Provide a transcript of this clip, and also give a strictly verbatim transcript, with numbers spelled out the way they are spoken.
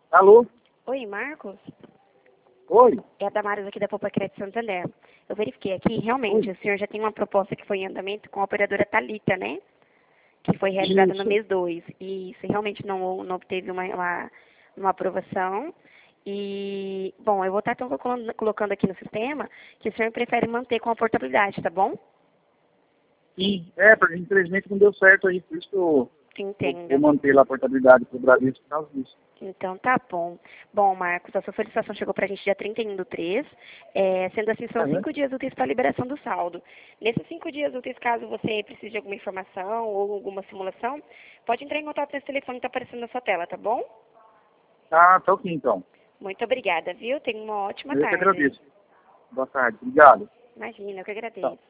Alô? Oi, Marcos? Oi? É a Damares aqui da Poupa Crédito Santander. Eu verifiquei aqui, realmente, Oi. o senhor já tem uma proposta que foi em andamento com a operadora Thalita, né? Que foi realizada no Isso. mês dois. E isso realmente não, não obteve uma, uma, uma aprovação. E, bom, eu vou estar então colocando, colocando aqui no sistema que o senhor prefere manter com a portabilidade, tá bom? Sim. É, porque infelizmente não deu certo aí, por isso que eu, eu Entenda. vou manter lá a portabilidade pro Bradesco por causa disso. Então, tá bom. Bom, Marcos, a sua solicitação chegou para a gente dia trinta e um do três. É, sendo assim, são Uhum. cinco dias úteis para a liberação do saldo. Nesses cinco dias úteis, caso você precise de alguma informação ou alguma simulação, pode entrar em contato nesse telefone que está aparecendo na sua tela, tá bom? Ah, tá ok então. Muito obrigada, viu? Tenha uma ótima Eu que tarde. agradeço. Boa tarde. Obrigado. Imagina, eu que Tchau. agradeço.